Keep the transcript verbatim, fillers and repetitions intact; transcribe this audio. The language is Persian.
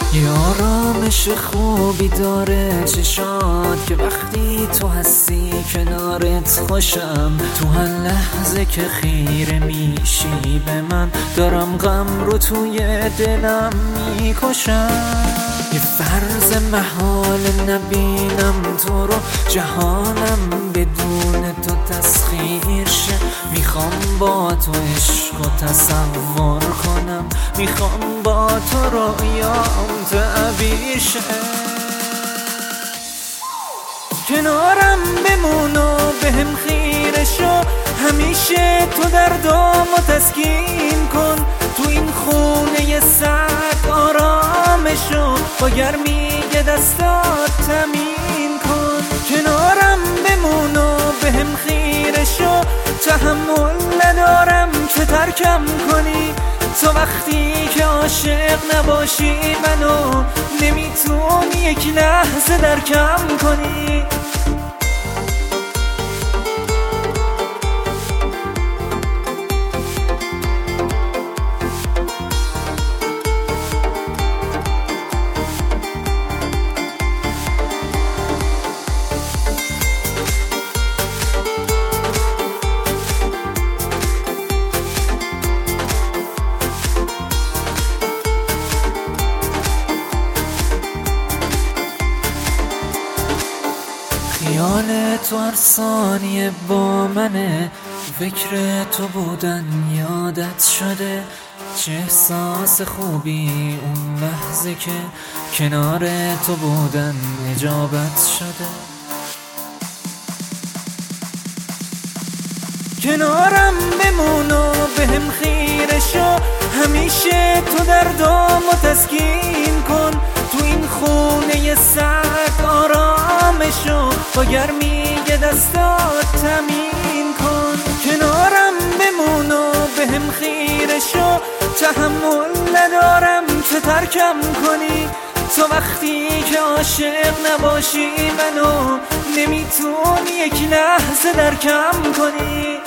یه آرامش خوبی داره چشات که وقتی تو هستی کنارت خوشم. تو هر لحظه که خیره میشی به من دارم غم رو توی دلم میکشم. یه فرض محال نبینم تو رو جهانم بدون تو تسخیر شه. میخوام با تو عشق و تصور کنم، میخوام با تو رویام تعبیر شه. کنارم بمون و بهم خیره شو، همیشه تو دردامو تسکین کن. تو این خونه سرد آرامشو با گرمی دستات تمین کن. کنارم بمون و بهم خیره شو، تحمل ندارم که ترکم کنی. تو وقتی که عاشق نباشی منو نمیتونی یک لحظه درکم کنی. خیال تو هر ثانیه با منه، فکر تو بودن یادت شده. چه احساس خوبی اون لحظه که کنار تو بودن اجابت شده. کنارم بمون و بهم خیره شو، همیشه تو دردامو تسکین کن. تو این خونه سرد آرامشو با گرمی دستات تمین کن. کنارم بمون و بهم خیره شو، تحمل ندارم که ترکم کنی. تو وقتی که عاشق نباشی منو نمیتونی یک لحظه درکم کنی.